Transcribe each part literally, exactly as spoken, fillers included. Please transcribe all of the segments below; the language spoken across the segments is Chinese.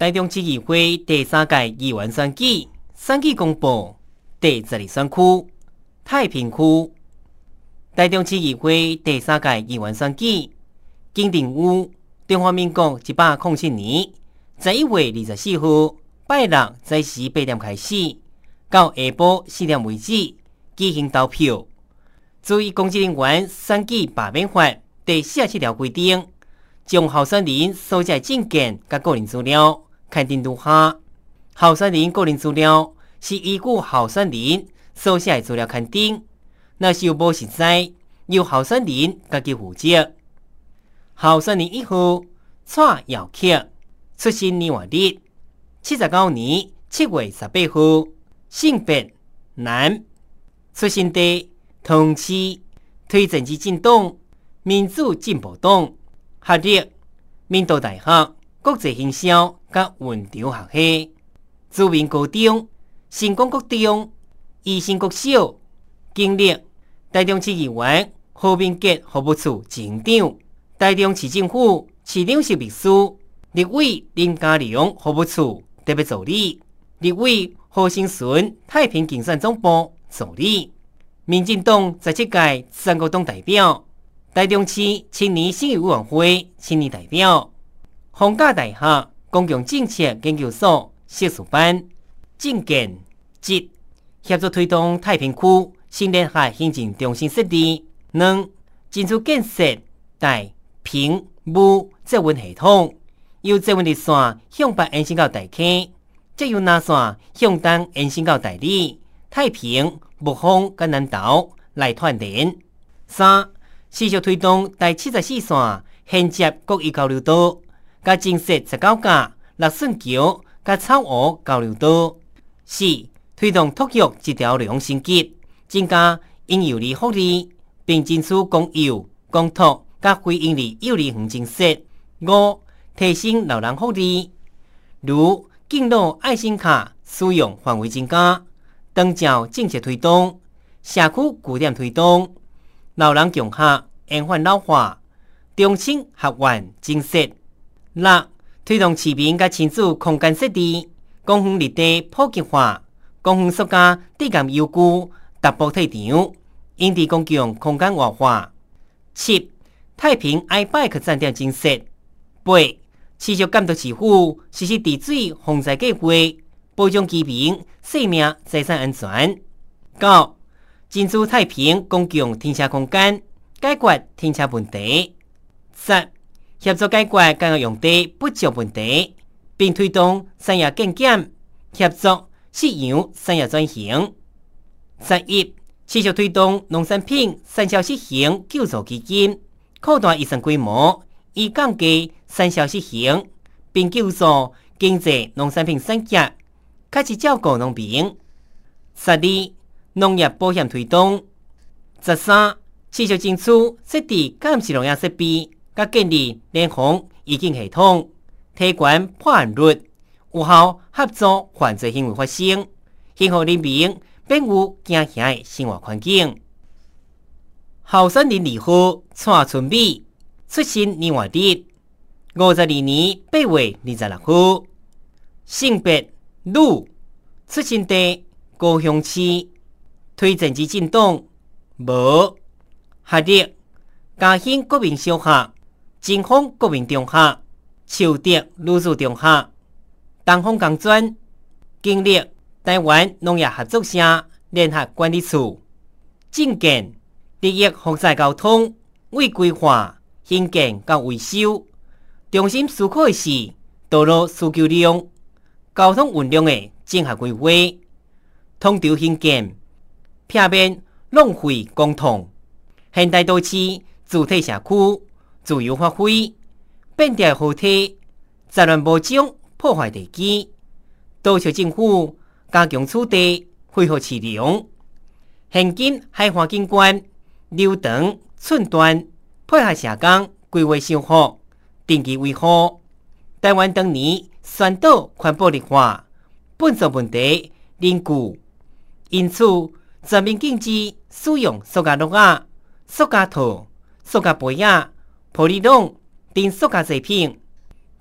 台中市议会第三届议员选举选举公布，第十二选区太平区。台中市议会第三届议员选举，经定于中华民国一百零七年十一月二十四号拜六早时八点开始，到下晡四点为止举行投票。注意公职人员选举罢免法第四十七条规定，将候选人所在证件甲个人资料刊登如下。候选人个人资料是依据候选人所写的资料刊登，若是有无实在，由候选人家己负责。候选人一号蔡耀克，出生年月日七十九年七月十八号，性别男，出生地同市，推荐之政党民主进步党，学历民道大学国际行销甲文潮学系，知名高中成功国中、宜兴国小，经历台中市议员何明杰服务处前长，台中市政府市长室秘书，立委林嘉良服务处特别助理，立委何兴顺太平竞选总部助理，民进党十七届全国党代表，台中市青年信义委员会青年代表，逢甲大学公共政策研究所硕士班，政见一协助推动太平区新联合行政中心设立，两进出建设大平武捷运系统，由捷运列线向北延伸到大溪，再由南线向东延伸到大理、太平、木峰甲南投来串联。三持续推动第七十四线衔接国一交流道，甲增设十九架六顺桥甲草湖交流道。四推动托育一条龙升级，增加婴幼儿福利，并争取公幼、公托甲非营利幼儿园增设。五提升老人福利，如敬老爱心卡使用范围增加，长照政策推动，社区据点推动，老人共学延缓老化，中青学院增设。六推动市民甲亲子空间设置，公园绿地普及化，公园塑胶地感优具大幅退场，引致公共空间活化。七太平 iBike 站点增设。八持续监督市府实施治水防灾计划，保障居民生命财产安全。九争取太平公共停车空间，解决停车问题。十协助解决公共用地不足问题，并推动产业建检，协助市场产业转型。十一持续推动农产品产销实行救助基金，扩大预算规模，以降低产销实行，并救助经济农产品产业，开始照顾农民。十二农业保险推动。十三持续争取设置监视农业设备，甲建立联防预警系统，提悬破案率，有效合作犯罪行为发生，幸好人民免有惊吓的生活环境。候选人二号蔡春美，出生年月日五十二年八月二十六号，性别女，出生地高雄市，推荐之政党无，学历嘉兴国民小学、金丰国民中学、树德女子中学、东方工专，经历台湾农业合作社联合管理处。政见利益复杂交通为规划兴建甲维修，中心思考的是道路需求量、交通运量的整合规划，通筹兴建避免浪费公帑，现代都市主体社区自由发挥，变调好体，杂乱无章破坏地基，督促政府加强处地恢复市容，现今海华景观流长寸断，配合社工规划修复，定期维护。台湾当年宣导环保绿化，本作问题凝固，因此全面禁止使用塑胶盒仔、塑胶套、塑胶杯仔、玻璃笼等塑胶制品，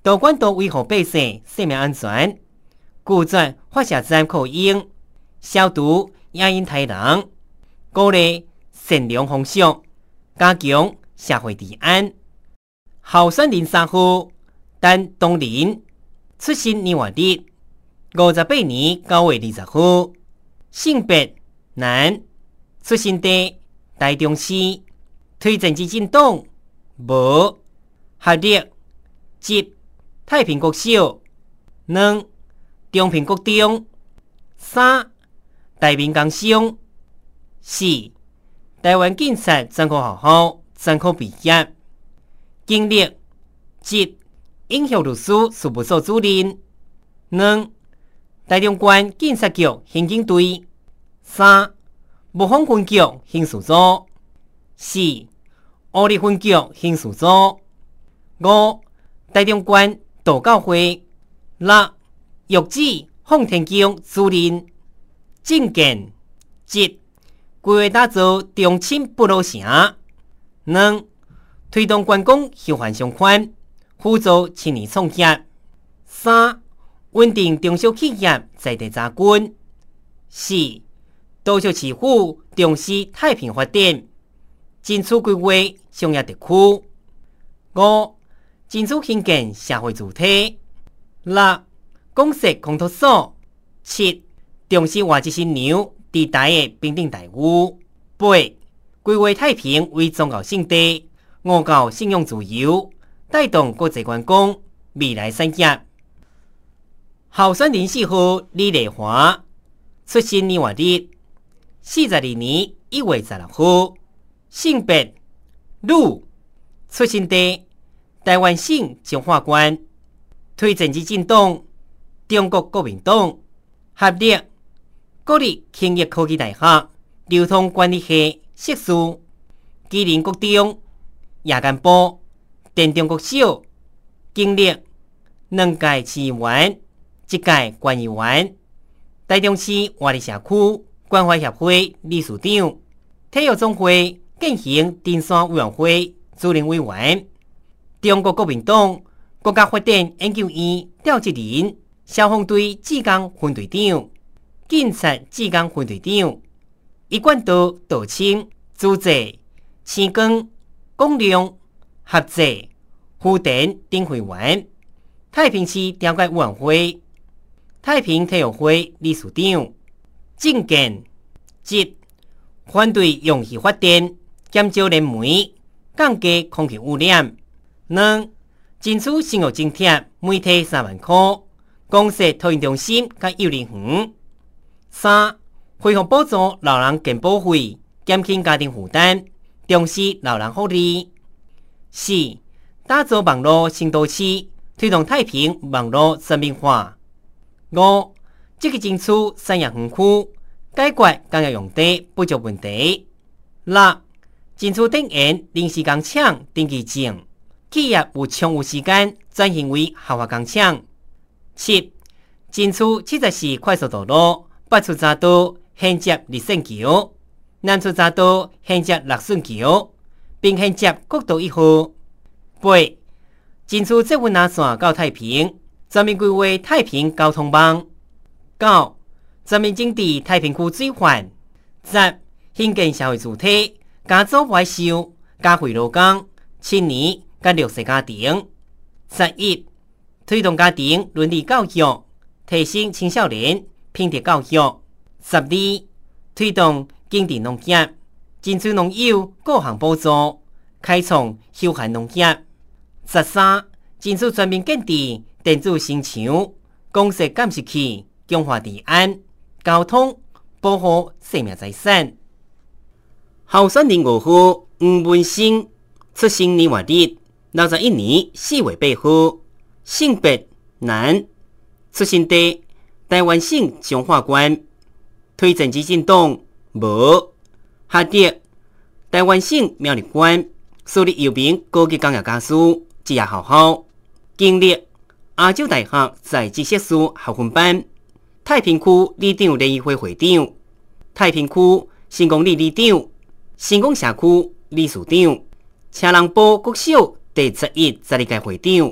导管道维护百姓生命安全，拒绝发射站扩音，消毒野因太人，鼓励善良风俗，加强社会治安。候选人三号：陈东林，出身年华日，五十八年九月二十号，性别男，出身地台中市，推荐之政党无合力一太平国小，二中平国中，三大明工商，四台湾警察专科学校专科毕业，经历一英雄律师事务所主任，二台中县警察局刑警队，三雾峰分局刑事组，四乌里分局刑事组，五台中县道教会，六玉子奉天宫主任。政见一规划打造中清不老城，二推动观光休闲相关，辅助青年创业，三稳定中小企业在地扎根，四都市市府重视太平发展，争取规划商业地区，五争取兴建社会主体，六公设工作所，七重视外籍新娘伫台的平等待遇，八规划太平为宗教圣地，五教信用自由，带动国际观光未来产业。候选人四号李丽华，出身年华日，四十二年一月十六号，性别女，出身地台湾省彰化县，推荐之政党中国国民党，合力国立兴业科技大学流通管理系硕士，吉林国中夜间部，电中国小，经历两届市议员，一届县议员，台中市活力社区关怀协会理事长，体育总会建行登山委员会主任委员，中国国民党国家发展研究院调集人，消防队志工分队长，警察志工分队长，一贯道道清主席青光公亮合作福田丁会员，太平市调解委员会太平体育会理事长。政见一反对用气发电，减少燃煤，降低空气污染。二争取生活津贴每体三万块，公设托婴中心甲幼儿园。三恢复补助老人健保费，减轻家庭负担，重视老人福利。四打造网络新都市，推动太平网络生命化。五积极争取产业园区，解决工业用地不足问题。六争取电源临时工厂登记证，企业有充裕时间转型为合法工厂。七争取七十四快速道路，北出匝道衔接立胜桥，南出匝道衔接乐顺桥，并衔接国道一号。八争取捷运南线到太平，全面规划太平交通网。九全面整治太平区水患。十兴建社会主体，加速外销，加惠劳工、青年甲弱势家庭。十一推动家庭伦理教育，提升青少年品德教育。十二推动经济农业，争取农友各项补助，开创休闲农业。十三争取全面建立电子城墙，公设监视器，强化治安、交通，保护生命财产。候选人五号黄文生，出生年月日六十一年四月八号，性别男，出身地台湾省彰化县，推荐之政党无合力台湾省苗栗县设立有名高级工业家师职业学校，经历亚洲大学在职硕士学分班，太平区里长联谊会会长，太平区成功里里长，成功社区理事长，车人埔国小第十一、十二届会长，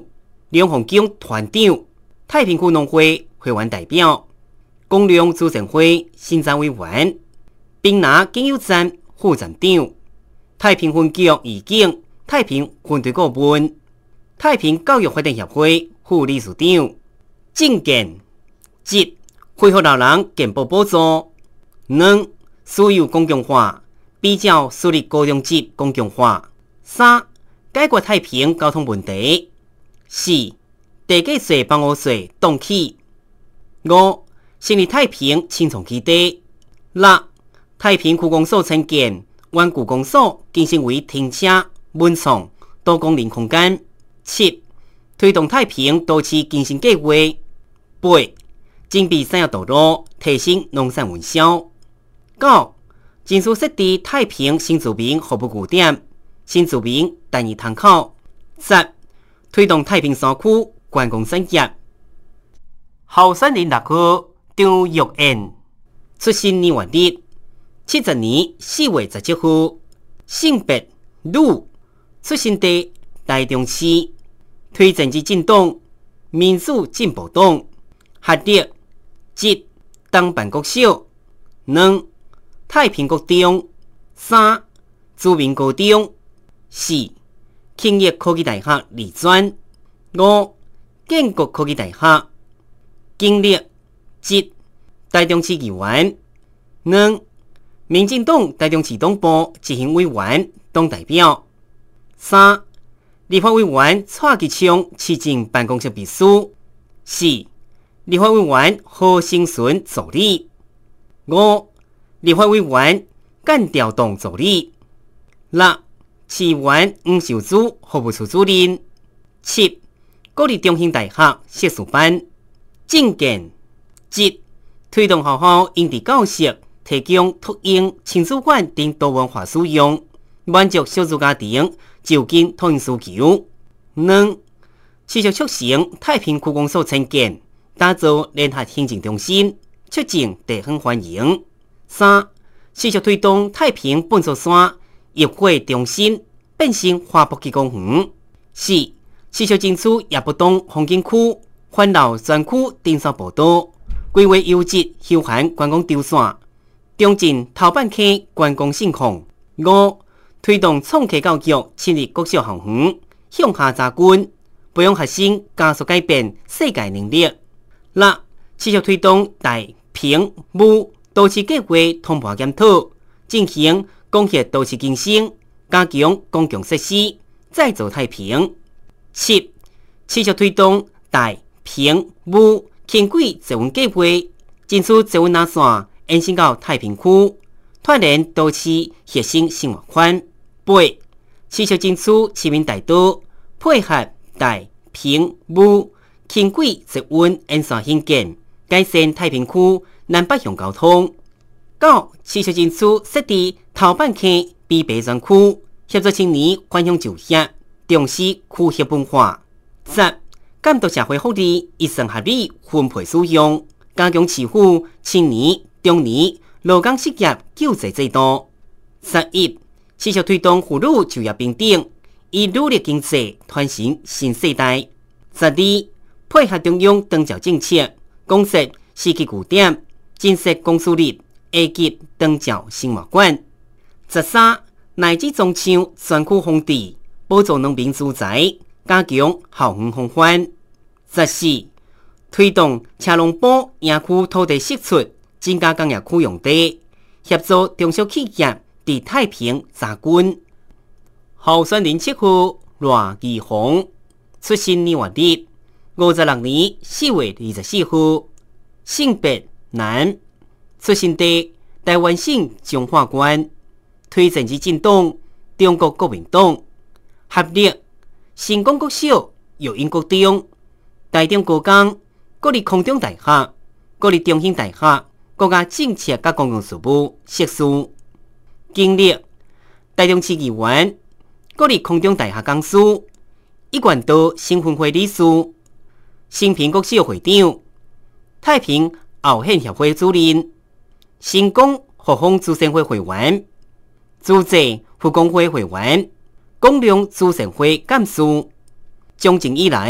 两洪宫团长、太平区农会会员代表、公粮组成会新站委员、滨南经友站副站长、太平分局义警、太平分队顾问、太平教育发展协会副理事长、政见一、恢复老人健保补助；二、私有公共化，比照私立高中职公共化；三、解决太平交通问题；四、地价税帮务税冻起；五、成立太平青创基地；六、太平区公所参建湾区公所更新为停车、文创、多功能空间；七、推动太平都市更新计划；八、整备产业道路，提升农产运销；九、争取设置太平新住民服务据点、新住民单一窗口；十、推动太平山区观光产业。候选人六号张玉燕，出生年月日七十年四月十七号，性别女，出生地台中市，推荐之政党民主进步党，学历一、东办国小；二、太平国中；三、朱明高中；四、庆业科技大学理专；五、建国科技大学。经历一、台中市议员；二、民进党台中市党部执行委员、党代表；三、立法委员蔡其昌市政办公室秘书；四、立法委员何成纯助理；五、立法委员干调党助理；六、市议员黄秀珠服务处主任；七、国立中兴大学硕士班。政见一、推动学校因地教室提供托婴、亲子馆等多文化使用，满足少数家庭就近托婴需求；二、持续促成太平区公所参建，打造联合行政中心，促进地方欢迎；三、持续推动太平本座山业会中心变成花博基公园；四、持续争取亚不东风景区、环绕专区登山步道，规划优质休闲观光场线，重进头半溪观光盛况；五、推动创客教育，建立国小校园，向下扎根，培养学生加速改变世界能力；六、持续推动大平武都市计划通盘检讨，进行公协都市更新，加强公共设施，再造太平；七、持续推动大平武轻轨捷运计划，争取捷运南线延伸到太平区，拓展都市核心生活圈；八、持续争取市民大道，配合大平武轻轨捷运沿线兴建，改善太平区南北向交通；九、持续争取设置头半溪必备专区，协助青年返乡就业，重视区域文化；十、监督社会福利一层合理分配使用，加强市府青年、中年劳工失业救济制度；十一、持续推动妇女就业平等，以努力经济传承新世代；十二、配合中央长照政策，公设四期据点，建设公私立 A 级长照生活馆；十三、乃至中乡选区荒地，补助农民资财，加强校园风范；十四、推动车龙埔营区土地释出，增加工业区用地，协助中小企业伫太平扎根。候选人七号赖义宏，出生年月日五十六年四月二十四号，性别男，出生地台湾省彰化县，推荐之政党中国国民党，学历成功国小、育英国中、台中高工、国立空中大学、国立中兴大学国家政策甲公共事务硕士，经历台中市议员、国立空中大学讲师、一贯道新分会理事、新平国小会长、太平后宪协会主任、成功复兴资审会会员、资济复工会会员、公粮资审会干事，从政以来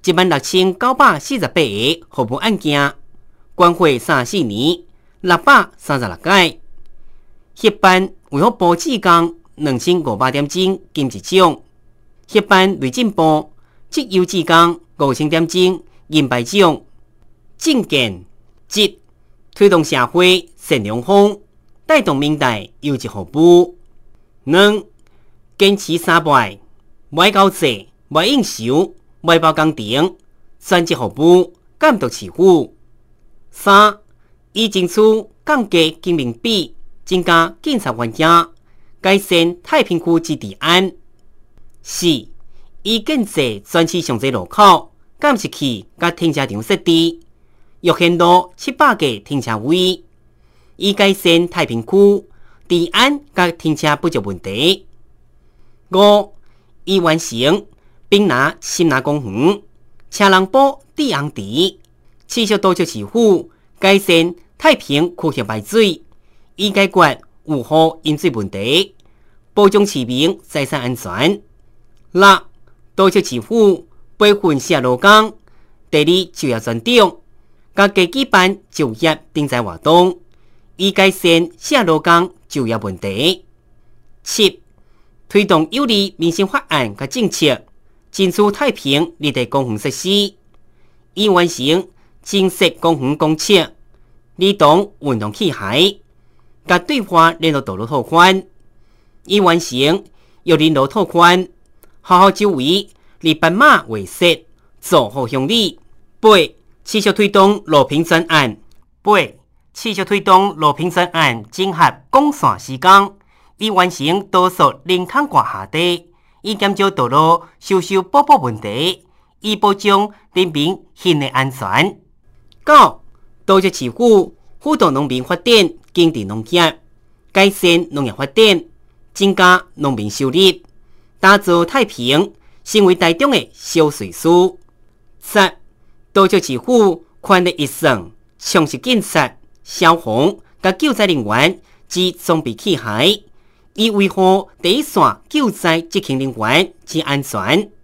一万六千九百四十八个服务案件，关怀三十四年，六百三十六件。协办维护部职工两千五百点钟金一奖，协办内政部职优职工五千点钟银牌奖。政见一，推动社会善良风，带动明代优质服务。两，坚持三拜，袂交济，袂应酬，袂包工程，专职服务，监督市府。三，以争取降低经民比，增加警察员额，改善太平区之治安。四，以建设全市上侪路口，监视器甲停车场设置，约限路七百个停车位，以改善太平区治安甲停车不足问题。五，以完成丙拿新拿公园、车人堡治安池，持续督促市府改善太平区域排水，以解决有害饮水问题，保障市民财产安全。六，督促市府培训社劳工，第二就业专长，甲加举办就业人才活动，以改善社劳工就业问题。七，推动有利民生法案甲政策，争取太平立体公园设施，以完成建设公园公厕、儿童运动器械，甲对外联络道路拓宽，以完成玉林路拓宽，好好周围立斑马画设，做好乡里。八，持续推动路平专案。八，持续推动路平专案整合广线施工，以完成多数人坑挂下地，以减少道路修修补补问题，以保障人民行的安全。九，督促市府辅导农民发展经济农业，改善农业发展，增加农民收入，打造太平成为台中的小瑞士。十，督促市府宽力预算，充实警察、消防甲救灾人员之装备器械，以维护第一线救灾执勤人员之安全。